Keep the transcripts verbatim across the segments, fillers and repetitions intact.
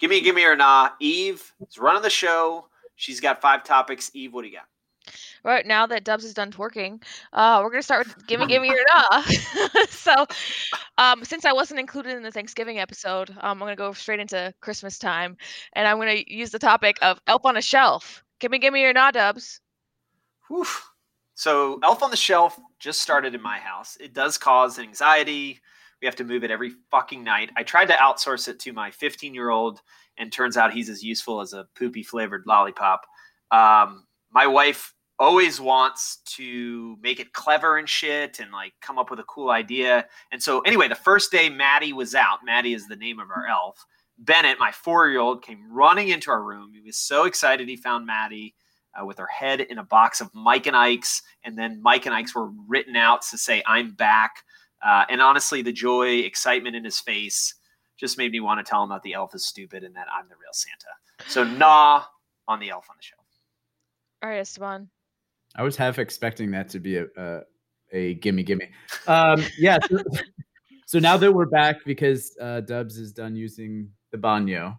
Gimme, gimme or nah. Eve is running the show. She's got five topics. Eve, what do you got? Right now that Dubs is done twerking, uh, we're gonna start with gimme, gimme or nah. so, um, since I wasn't included in the Thanksgiving episode, um, I'm gonna go straight into Christmas time, and I'm gonna use the topic of Elf on a Shelf. Gimme, gimme or nah, Dubs. Whew. So, Elf on the Shelf just started in my house. It does cause anxiety. We have to move it every fucking night. I tried to outsource it to my fifteen-year-old, and turns out he's as useful as a poopy-flavored lollipop. Um, my wife always wants to make it clever and shit and like come up with a cool idea. And so anyway, the first day Maddie was out, Maddie is the name of our elf. Bennett, my four-year-old, came running into our room. He was so excited he found Maddie uh, with her head in a box of Mike and Ike's. And then Mike and Ike's were written out to say, I'm back. Uh, and honestly, the joy, excitement in his face just made me want to tell him that the elf is stupid and that I'm the real Santa. So nah on the Elf on the Shelf. All right, Esteban. I was half expecting that to be a a, a gimme gimme. Um, yeah. So, so now that we're back because uh, Dubs is done using the baño,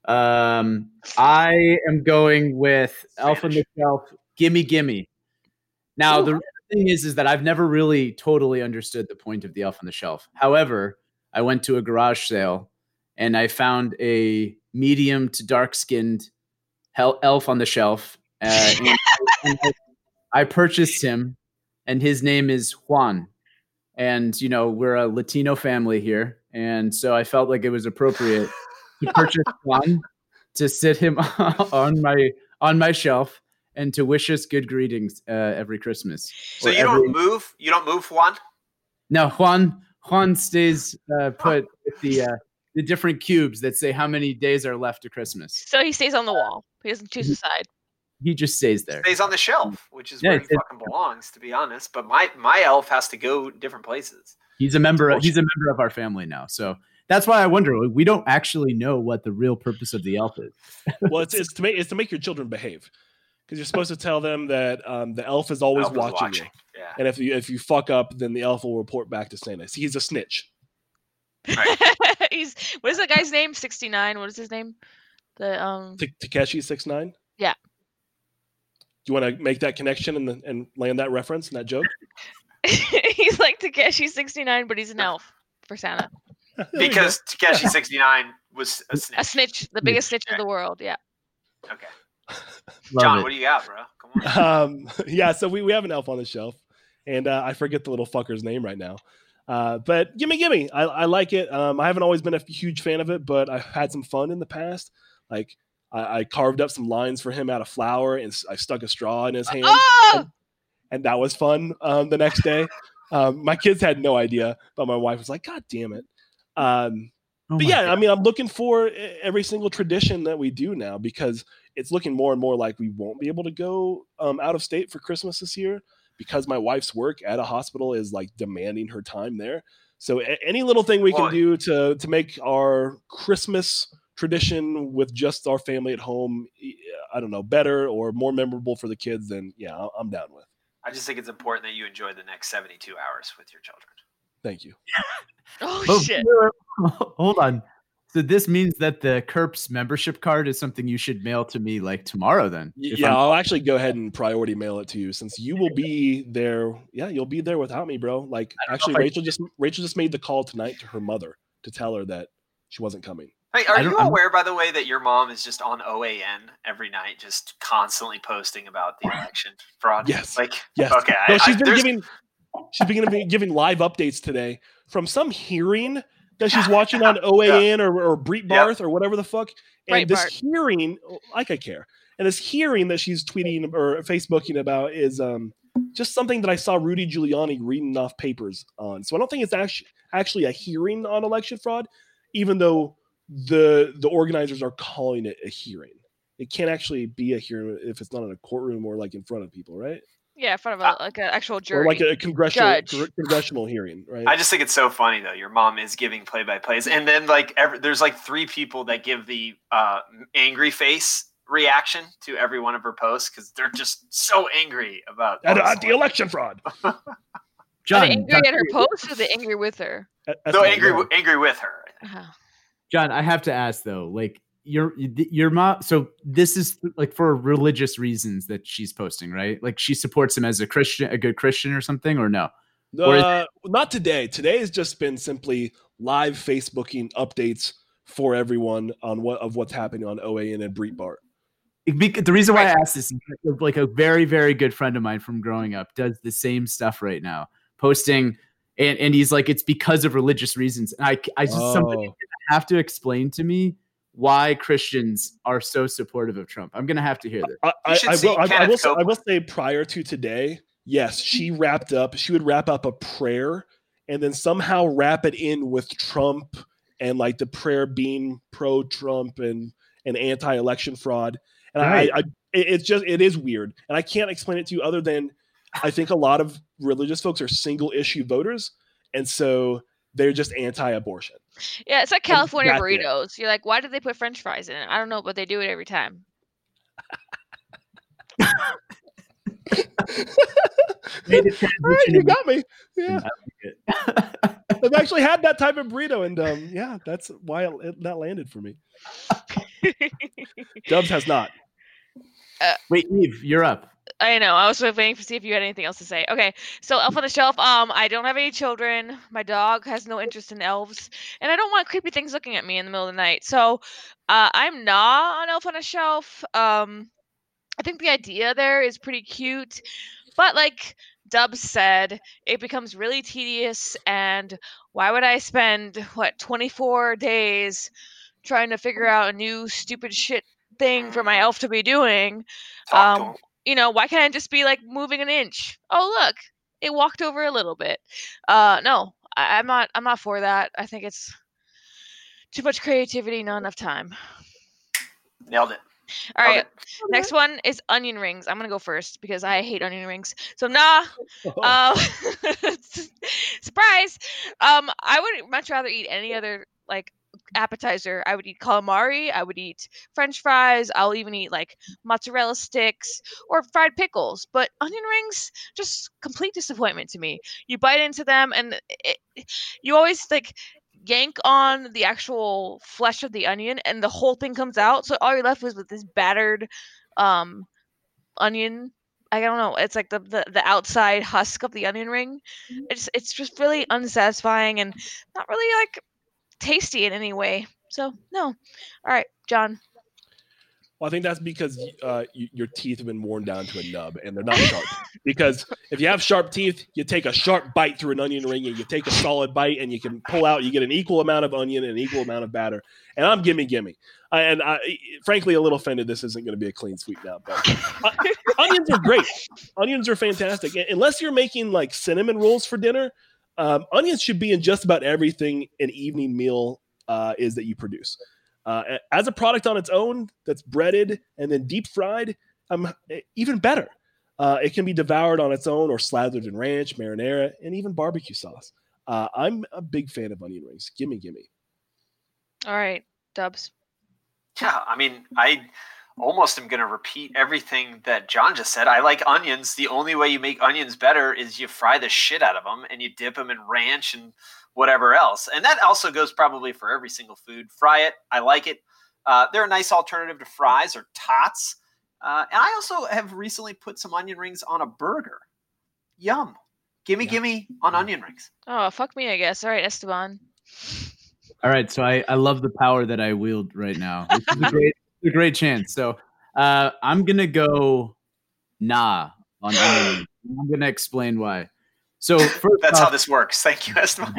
um, I am going with Spanish. Elf on the Shelf. Gimme gimme. Now Ooh. The thing is, is that I've never really totally understood the point of the Elf on the Shelf. However, I went to a garage sale and I found a medium to dark skinned elf on the shelf. Uh, and, and I, I purchased him, and his name is Juan. And, you know, we're a Latino family here. And so I felt like it was appropriate to purchase Juan, to sit him on my on my shelf, and to wish us good greetings uh, every Christmas. So you every... don't move? You don't move Juan? No, Juan Juan stays uh, put with the uh, the different cubes that say how many days are left to Christmas. So he stays on the wall. He doesn't choose a side. He just stays there. Stays on the shelf, which is yeah, where he fucking belongs, to be honest. But my my elf has to go different places. He's a member. Of, he's a member of our family now, so that's why I wonder. We don't actually know what the real purpose of the elf is. Well, it's, it's to make it's to make your children behave, because you're supposed to tell them that um, the elf is always elf watching, is watching you, yeah. and if you if you fuck up, then the elf will report back to Santa. See, he's a snitch. Right. He's what is that guy's name? sixty-nine. What is his name? The um T- Takeshi six nine. Yeah. Do you want to make that connection and the, and land that reference and that joke? He's like Takeshi sixty-nine, but he's an elf for Santa. Because Takeshi sixty-nine was a snitch. A snitch, the biggest snitch okay. of the world. Yeah. Okay. John, it. What do you got, bro? Come on. Um, yeah, so we, we have an elf on the shelf, and uh, I forget the little fucker's name right now. Uh, but gimme, gimme. I, I like it. Um, I haven't always been a huge fan of it, but I've had some fun in the past. Like, I, I carved up some lines for him out of flour, and I stuck a straw in his hand. Oh! And, and that was fun um, the next day. Um, my kids had no idea, but my wife was like, God damn it. Um, oh but yeah, God. I mean, I'm looking for every single tradition that we do now, because it's looking more and more like we won't be able to go um, out of state for Christmas this year, because my wife's work at a hospital is like demanding her time there. So a- any little thing we can do to to make our Christmas tradition with just our family at home, I don't know, better or more memorable for the kids, then yeah, I'm down with. I just think it's important that you enjoy the next seventy-two hours with your children. Thank you. Oh, oh shit. Hold on. So this means that the C E R P S membership card is something you should mail to me like tomorrow then? Yeah, I'm... I'll actually go ahead and priority mail it to you, since you will be there. Yeah, you'll be there without me, bro. Like, actually, Rachel I... just Rachel just made the call tonight to her mother to tell her that she wasn't coming. Hey, are you aware, by the way, that your mom is just on O A N every night, just constantly posting about the election fraud? Yes. Like, yes. Okay. No, I, she's I, been there's... giving she's been giving, giving live updates today from some hearing that she's watching on O A N yeah. or, or Breitbart yeah. or whatever the fuck. And right, this Bart. hearing, like I care, and this hearing that she's tweeting or Facebooking about is um, just something that I saw Rudy Giuliani reading off papers on. So I don't think it's actually actually a hearing on election fraud, even though the the organizers are calling it a hearing. It can't actually be a hearing if it's not in a courtroom or like in front of people, right? Yeah, in front of a, like an actual jury. Or like a congressional Judge. congressional hearing, right? I just think it's so funny, though. Your mom is giving play-by-plays. And then, like, every, there's, like, three people that give the uh, angry face reaction to every one of her posts, because they're just so angry about at, at the election fraud. John, are they angry John, at her post, or are they angry with her? No, angry, angry with her. Uh-huh. John, I have to ask, though, like, your your mom. So this is like for religious reasons that she's posting, right? Like she supports him as a Christian, a good Christian, or something, or no? Uh, Or is it- not today. Today has just been simply live Facebooking updates for everyone on what of what's happening on O A N and Breitbart. Because the reason why I asked this is like a very, very good friend of mine from growing up does the same stuff right now, posting, and, and he's like, it's because of religious reasons. And I, I just Oh. somebody have to explain to me why Christians are so supportive of Trump. I'm gonna have to hear this. I, I, should I see will. I, I Kenneth will. Say, I Copeland. will say prior to today, yes, she wrapped up. She would wrap up a prayer and then somehow wrap it in with Trump and like the prayer being pro-Trump and and anti-election fraud. And Right. I, I, it- it's just it is weird, and I can't explain it to you other than I think a lot of religious folks are single-issue voters, and so they're just anti-abortion. Yeah, it's like California that's it. burritos. You're like, why did they put French fries in it? I don't know, but they do it every time. Made the All right, transition you in- got me. Yeah, I like it. I've actually had that type of burrito, and um, yeah, that's why it, it- that landed for me. Dubs has not. Wait, Eve, you're up. I know. I was waiting to see if you had anything else to say. Okay, so Elf on the Shelf. Um, I don't have any children. My dog has no interest in elves, and I don't want creepy things looking at me in the middle of the night. So, uh, I'm not on Elf on a Shelf. Um, I think the idea there is pretty cute, but like Dubs said, it becomes really tedious. And why would I spend what twenty-four days trying to figure out a new stupid shit thing for my elf to be doing? Talk to Um, him. you know, why can't I just be like moving an inch? Oh, look, it walked over a little bit. Uh, no, I, I'm not. I'm not for that. I think it's too much creativity, not enough time. Nailed it. All Love right, next one is onion rings. I'm gonna go first because I hate onion rings. So nah, uh, surprise. Um, I would much rather eat any other like appetizer. I would eat calamari. I would eat French fries. I'll even eat like mozzarella sticks or fried pickles. But onion rings, just complete disappointment to me. You bite into them and it, you always like yank on the actual flesh of the onion and the whole thing comes out. So all you're left with with this battered um onion. I don't know. It's like the, the, the outside husk of the onion ring. It's it's just really unsatisfying and not really like tasty in any way. So no. All right, John. Well, I think that's because uh, you, your teeth have been worn down to a nub, and they're not sharp. Because if you have sharp teeth, you take a sharp bite through an onion ring, and you take a solid bite, and you can pull out. You get an equal amount of onion and an equal amount of batter. And I'm gimme gimme. Uh, and I, frankly, a little offended. This isn't going to be a clean sweep now, but uh, onions are great. Onions are fantastic. Unless you're making like cinnamon rolls for dinner, um, onions should be in just about everything an evening meal uh, is that you produce. Uh, as a product on its own that's breaded and then deep fried, um, even better. Uh, it can be devoured on its own or slathered in ranch, marinara, and even barbecue sauce. Uh, I'm a big fan of onion rings. Gimme, gimme. All right, Dubs. Yeah, I mean, I almost am going to repeat everything that John just said. I like onions. The only way you make onions better is you fry the shit out of them and you dip them in ranch and whatever else. And that also goes probably for every single food. Fry it. I like it. Uh, they're a nice alternative to fries or tots. Uh, and I also have recently put some onion rings on a burger. Yum. Gimme, Yeah. gimme on onion rings. Oh, fuck me, I guess. All right, Esteban. All right, so I, I love the power that I wield right now. This is a great a great chance. So uh, I'm gonna go nah on onion rings. I'm gonna explain why. So first That's off, how this works. Thank you, Esteban.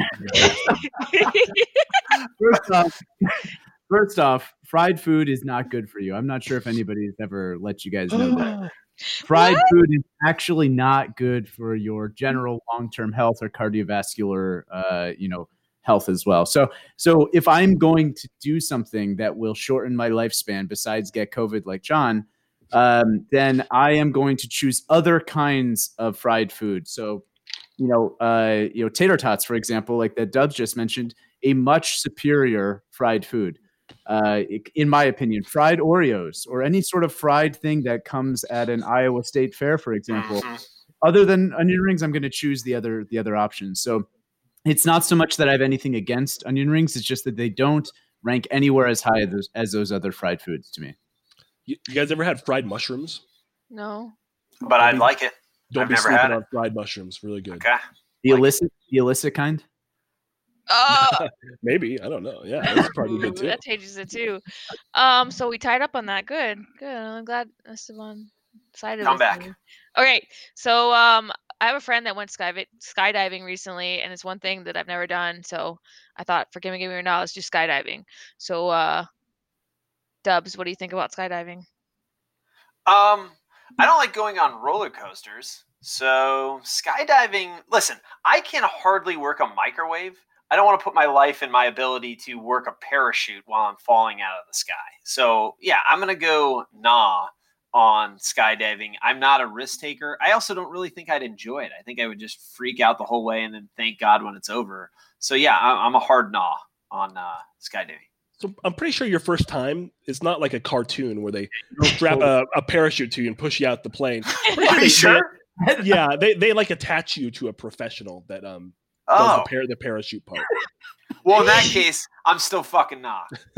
first off, first off, fried food is not good for you. I'm not sure if anybody's ever let you guys know that. Fried What? food is actually not good for your general long-term health or cardiovascular, uh, you know, health as well. So, so if I'm going to do something that will shorten my lifespan besides get COVID like John, um, then I am going to choose other kinds of fried food. So, you know, uh, you know, tater tots, for example, like that Dubs just mentioned, a much superior fried food. Uh, in my opinion, fried Oreos or any sort of fried thing that comes at an Iowa State Fair, for example. Mhm. Other than onion rings, I'm going to choose the other the other options. So it's not so much that I have anything against onion rings; it's just that they don't rank anywhere as high as those, as those other fried foods to me. You, you guys ever had fried mushrooms? No. But Don't I'd be- like it. Don't I've be never sleeping had it. on fried mushrooms. Really good. Okay. The Like- illicit, the illicit kind. Oh, Maybe. I don't know. Yeah, that's probably good ooh, too. that changes it too. Um, so we tied up on that. Good, good. I'm glad Esteban sided Come with back. me. Okay, so um, I have a friend that went sky skydiving recently, and it's one thing that I've never done. So I thought, for gimme, gimme or not, let's do skydiving. So, uh, Dubs, what do you think about skydiving? Um, I don't like going on roller coasters. So skydiving, listen, I can hardly work a microwave. I don't want to put my life and my ability to work a parachute while I'm falling out of the sky. So yeah, I'm going to go nah on skydiving. I'm not a risk taker. I also don't really think I'd enjoy it. I think I would just freak out the whole way and then thank God when it's over. So yeah, I- I'm a hard nah on uh, skydiving. So I'm pretty sure your first time is not like a cartoon where they strap a, a parachute to you and push you out the plane. Pretty Are they- you sure? they- yeah, they, they like attach you to a professional that um does Oh, the, par- the parachute part. well, in that case, I'm still fucking nah.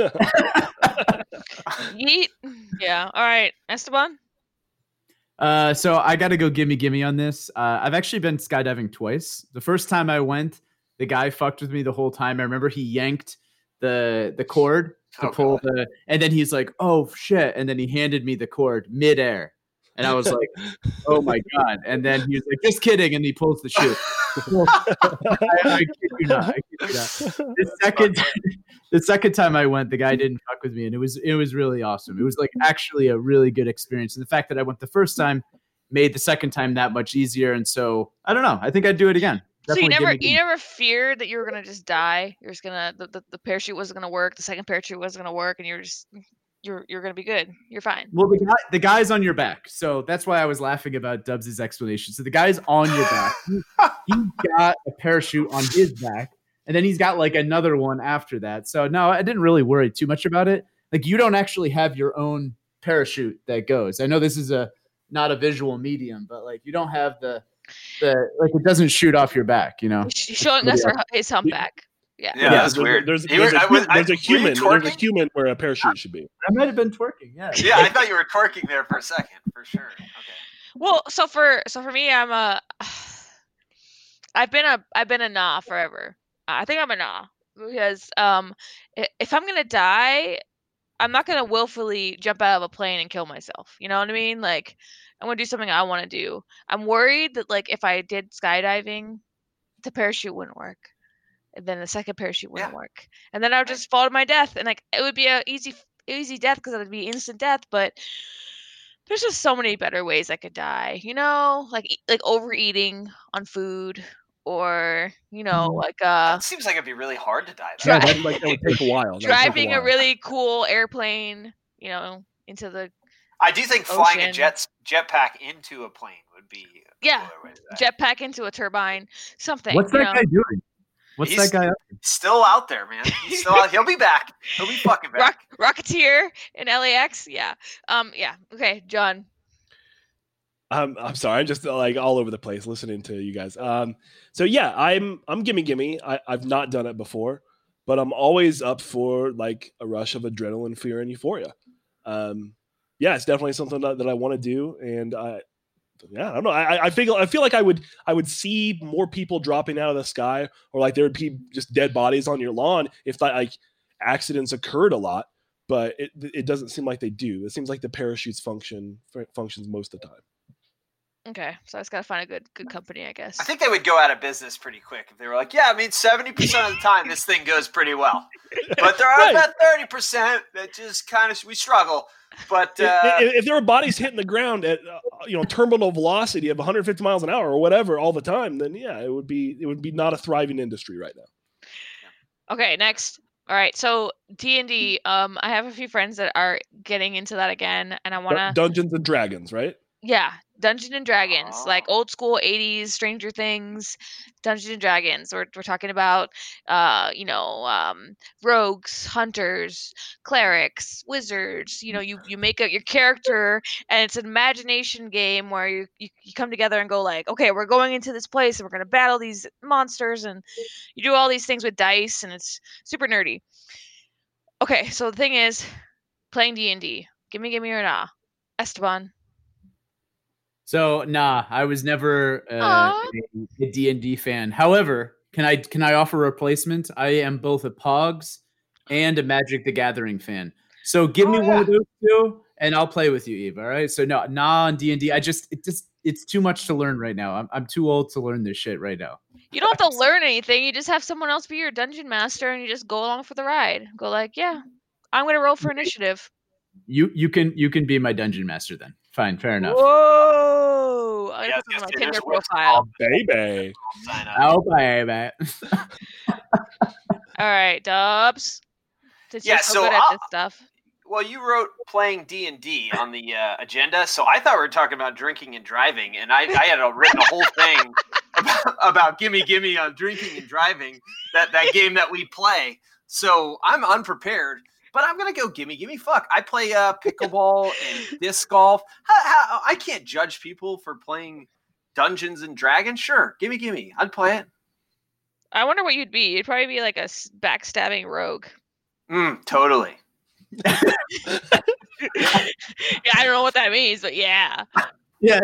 Yeet. Yeah. All right, Esteban. Uh, so I got to go gimme gimme on this. Uh, I've actually been skydiving twice. The first time I went, the guy fucked with me the whole time. I remember he yanked the the cord to Oh, pull God. the, and then he's like, "Oh shit!" And then he handed me the cord midair, and I was like, "Oh my god!" And then he was like, "Just kidding," and he pulls the shoe. I, I kid you not. I kid you not. The second, the second time I went, the guy didn't fuck with me, and it was it was really awesome. It was like actually a really good experience, and the fact that I went the first time made the second time that much easier. And so I don't know. I think I'd do it again. So you Definitely never, gimme, gimme. you never feared that you were gonna just die. You're just gonna the, the, the parachute wasn't gonna work. The second parachute wasn't gonna work, and you're just you're you're gonna be good. You're fine. Well, the guy, the guy's on your back, so that's why I was laughing about Dubs' explanation. So the guy's on your back. He, he's got a parachute on his back, and then he's got like another one after that. So no, I didn't really worry too much about it. Like you don't actually have your own parachute that goes. I know this is a not a visual medium, but like you don't have the the like it doesn't shoot off your back. You know, He's showing us her, his humpback. Yeah. Yeah, that's there's, weird. There's, You there's, were- a, I was- hu- there's I- a were you human. There's a twerking? human where a parachute should be. I might have been twerking. Yeah. Yeah, I thought you were twerking there for a second, for sure. Okay. Well, so for so for me, I'm a. I've been a I've been a nah forever. I think I'm a nah because um, i- if I'm gonna die, I'm not gonna willfully jump out of a plane and kill myself. You know what I mean? Like I'm gonna do something I want to do. I'm worried that like if I did skydiving, the parachute wouldn't work, and then the second parachute wouldn't Yeah. work, and then I would just fall to my death, and like it would be a easy easy death because it would be instant death, but. There's just so many better ways I could die, you know, like e- like overeating on food, or you know, Mhm. like uh, That seems like it'd be really hard to die. Try- Yeah, Though. that, like, that would take a while. That would take driving a while. really cool airplane, you know, into the I do think flying a Ocean. jet jetpack into a plane would be a Yeah, cooler way to die. jetpack into a turbine, something. What's you that know? guy doing? What's He's- that guy up? He's still out there, man. He's still out. He'll be back. He'll be fucking Rock, back. Rocketeer in L A X, yeah, um, yeah. Okay, John. Um, I'm sorry, I'm just uh, like all over the place listening to you guys. Um, so yeah, I'm I'm gimme gimme. I, I've not done it before, but I'm always up for like a rush of adrenaline, fear, and euphoria. Um, yeah, it's definitely something that, that I want to do, and I yeah, I don't know. I I feel I feel like I would I would see more people dropping out of the sky, or like there would be just dead bodies on your lawn if that like accidents occurred a lot. But it it doesn't seem like they do. It seems like the parachutes function functions most of the time. Okay, so I just gotta find a good good company, I guess. I think they would go out of business pretty quick if they were like, yeah, I mean, seventy percent of the time this thing goes pretty well. But there are Right. about thirty percent that just kind of, we struggle. But If- uh, if, if there were bodies hitting the ground at uh, you know terminal velocity of one hundred fifty miles an hour or whatever all the time, then yeah, it would be it would be not a thriving industry right now. Okay, next. All right, so D and D. Um, I have a few friends that are getting into that again, and I Dun- wanna. Dungeons and Dragons, right? Yeah, Dungeons and Dragons, like Oh. old school eighties Stranger Things, Dungeons and Dragons. We're we're talking about, uh, you know, um, rogues, hunters, clerics, wizards. You know, you you make up your character, and it's an imagination game where you, you you come together and go like, okay, we're going into this place and we're gonna battle these monsters, and you do all these things with dice, and it's super nerdy. Okay, so the thing is, playing D and D. Gimme, gimme, or nah. Esteban. So nah, I was never uh, Aw. a, a D and D fan. However, can I can I offer a replacement? I am both a Pogs and a Magic the Gathering fan. So give Oh, me one yeah. of those two, and I'll play with you, Eve. All right. So no, nah on D and D. I just it just it's too much to learn right now. I'm I'm too old to learn this shit right now. You don't have to learn anything. You just have someone else be your dungeon master, and you just go along for the ride. Go like, yeah, I'm gonna roll for initiative. You you can you can be my dungeon master then. Fine, fair enough. Whoa! I'm gonna Yeah, put this on my there's Tinder a website profile. called Baby. Sign up. Oh baby. All right, Dubs. Since Yeah, you're so, so good at I'll- this stuff. Well, you wrote playing D and D on the uh, agenda, so I thought we were talking about drinking and driving, and I, I had a, written a whole thing about, about gimme gimme on drinking and driving, that, that game that we play. So I'm unprepared, but I'm gonna go gimme gimme. Fuck, I play uh, pickleball and disc golf. How, how, I can't judge people for playing Dungeons and Dragons. Sure, gimme gimme. I'd play it. I wonder what you'd be. You'd probably be like a s- backstabbing rogue. Mm, totally. Yeah, I don't know what that means, but yeah. Yeah.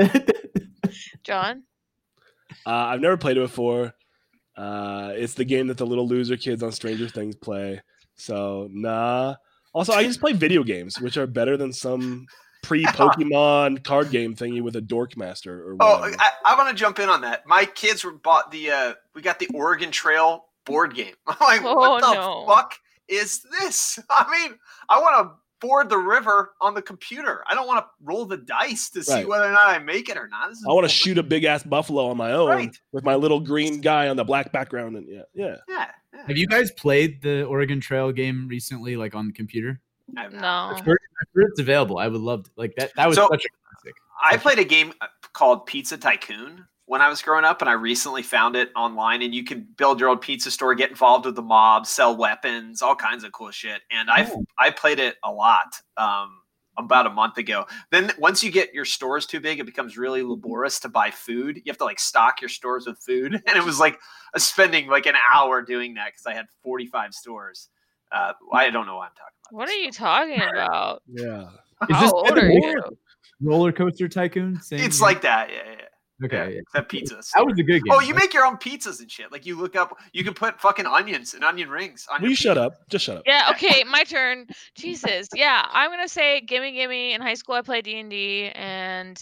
John? Uh, I've never played it before. Uh, it's the game that the little loser kids on Stranger Things play. So, nah. Also, I just play video games, which are better than some pre-Pokemon card game thingy with a Dork Master or Oh, whatever. I, I want to jump in on that. My kids were bought the uh, we got the Oregon Trail board game. I'm like, Oh, what the no. fuck is this? I mean, I want to ford the river on the computer. I don't want to roll the dice to see Right. whether or not I make it or not. This is I want to shoot a big ass buffalo on my own Right. with my little green guy on the black background, and yeah, yeah. Yeah. yeah. Have you guys played the Oregon Trail game recently, like on the computer? I have not. No. I've heard, I've heard it's available. I would love to, like that. That was So- such a classic. I played a game called Pizza Tycoon when I was growing up, and I recently found it online. And you can build your own pizza store, get involved with the mob, sell weapons, all kinds of cool shit. And I've Oh. I played it a lot um, about a month ago. Then once you get your stores too big, it becomes really laborious to buy food. You have to like stock your stores with food, and it was like a spending like an hour doing that because I had forty-five stores. Uh, I don't know why I'm talking about. What this are you stuff. talking about? Yeah. Is How this old the are more- you? Roller Coaster Tycoon? Same It's game? like that, yeah, yeah. yeah. okay. Yeah, Yeah. except pizzas. That was a good game. Oh, you make your own pizzas and shit. Like you look up, you can put fucking onions and onion rings on Will your you shut pizza. up? Just shut up. Yeah, okay, my turn. Jesus. Yeah, I'm gonna say gimme gimme. In high school I played D and D, and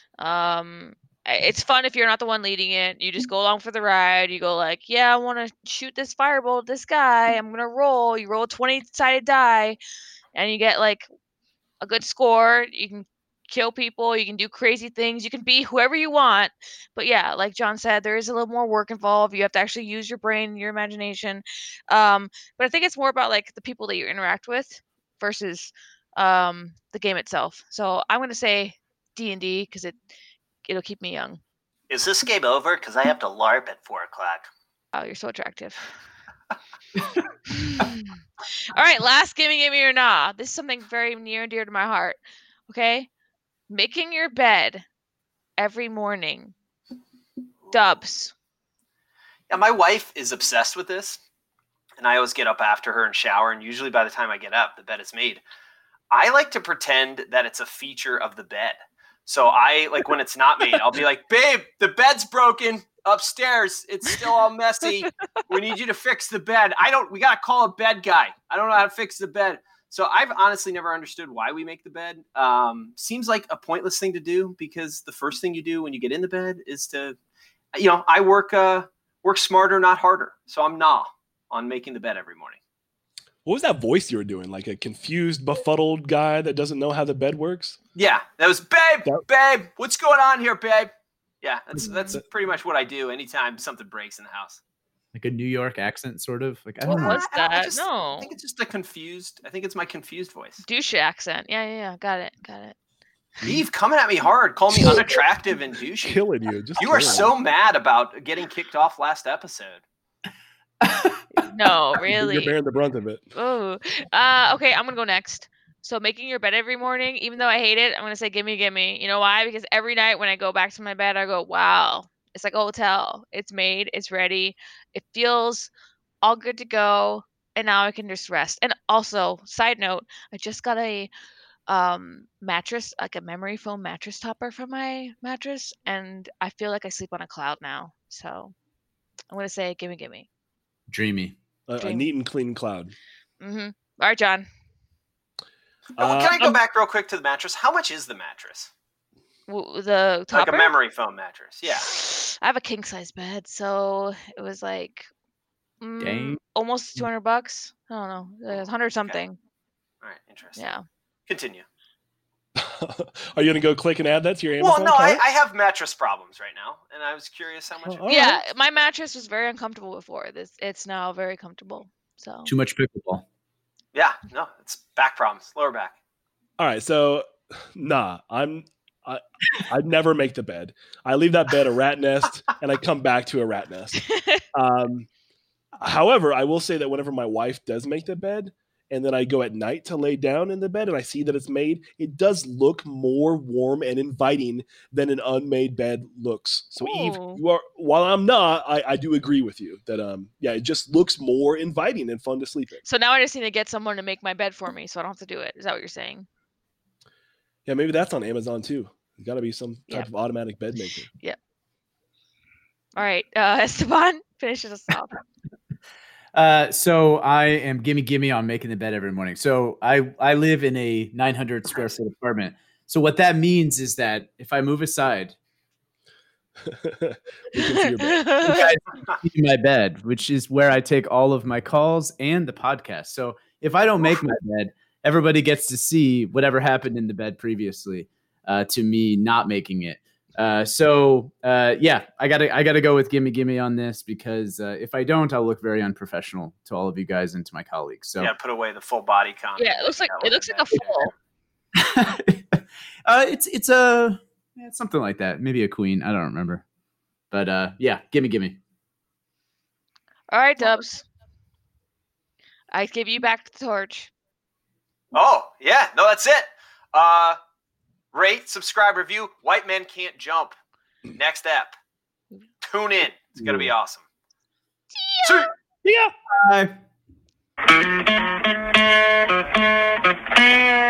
um I- it's fun if you're not the one leading it. You just go along for the ride. You go like, yeah, I want to shoot this firebolt at this guy. I'm gonna roll. You roll a twenty-sided die, and you get like a good score. You can kill people. You can do crazy things. You can be whoever you want. But yeah, like John said, there is a little more work involved. You have to actually use your brain, your imagination. Um, but I think it's more about like the people that you interact with versus um, the game itself. So I'm gonna say D and D because it it'll keep me young. Is this game over? Because I have to LARP at four o'clock. Oh, you're so attractive. All right, last gimme gimme or nah. This is something very near and dear to my heart. Okay? Making your bed every morning. Dubs. Yeah, my wife is obsessed with this, and I always get up after her and shower, and usually by the time I get up, the bed is made. I like to pretend that it's a feature of the bed. So I, like when it's not made, I'll be like, babe, the bed's broken upstairs. It's still all messy. We need you to fix the bed. I don't, we got to call a bed guy. I don't know how to fix the bed. So I've honestly never understood why we make the bed. Um, seems like a pointless thing to do because the first thing you do when you get in the bed is to, you know, I work, uh, work smarter, not harder. So I'm nah on making the bed every morning. What was that voice you were doing? Like a confused, befuddled guy that doesn't know how the bed works? Yeah, that was babe, Yep. babe. What's going on here, babe? Yeah, that's that's pretty much what I do anytime something breaks in the house. Like a New York accent, sort of. Like I What don't know. was I- I that? just- No. I think it's just a confused. I think it's my confused voice. Douche accent. Yeah, yeah, yeah. Got it. Got it. Eve coming at me hard, call me unattractive and douchey. Killing you. Just You are killing so mad about getting kicked off last episode. No, you. really. You're bearing the brunt of it. Oh, uh, okay. I'm gonna go next. So making your bed every morning, even though I hate it, I'm gonna say gimme, gimme. You know why? Because every night when I go back to my bed, I go, wow, it's like a hotel. It's made. It's ready. It feels all good to go. and now I can just rest. And also, side note, I just got a um mattress, like a memory foam mattress topper for my mattress, and I feel like I sleep on a cloud now. So I'm gonna say, gimme, gimme. Dreamy. A, a Dream. neat and clean cloud. Mm-hmm. All right, John. Oh, Uh, can I go I'm- back real quick to the mattress? How much is the mattress? W- the topper? Like a memory foam mattress. Yeah. I have a king size bed, so it was like mm, Dang. almost two hundred bucks. I don't know, a hundred something. All right. Interesting. Yeah. Continue. Are you gonna go click and add that to your Well, Amazon no, I, cart? I have mattress problems right now, and I was curious how much. Oh, all Yeah, right. my mattress was very uncomfortable before. This it's now very comfortable. So Too much pickleball. Yeah. No, it's back problems, lower back. All right, so nah, I'm I I never make the bed. I leave that bed a rat nest, and I come back to a rat nest. Um, however, I will say that whenever my wife does make the bed, and then I go at night to lay down in the bed, and I see that it's made, it does look more warm and inviting than an unmade bed looks. So Eve, Ooh. you are while I'm not, I, I do agree with you that um yeah, it just looks more inviting and fun to sleep in. So now I just need to get someone to make my bed for me, so I don't have to do it. Is that what you're saying? Yeah, maybe that's on Amazon too. There's got to be some type Yeah. of automatic bed maker. All right, uh, Esteban, finish us off. Uh, so I am gimme gimme on making the bed every morning. So I I live in a nine hundred square foot apartment. So what that means is that if I move aside, We can see your bed. you guys can see my bed, which is where I take all of my calls and the podcast. So if I don't make my bed, everybody gets to see whatever happened in the bed previously uh, to me not making it. Uh, so uh, yeah, I gotta I gotta go with gimme gimme on this because uh, if I don't, I'll look very unprofessional to all of you guys and to my colleagues. So Yeah, put away the full body count. Yeah, it looks like it looks like a full. uh, it's it's a yeah, it's something like that. Maybe a queen. I don't remember. But uh, yeah, gimme gimme. All right, Dubs. I give you back the torch. Oh, yeah. No, that's it. Uh, rate, subscribe, review. White Men Can't Jump. Next ep. Tune in. It's going to be awesome. See ya. Yeah. Bye.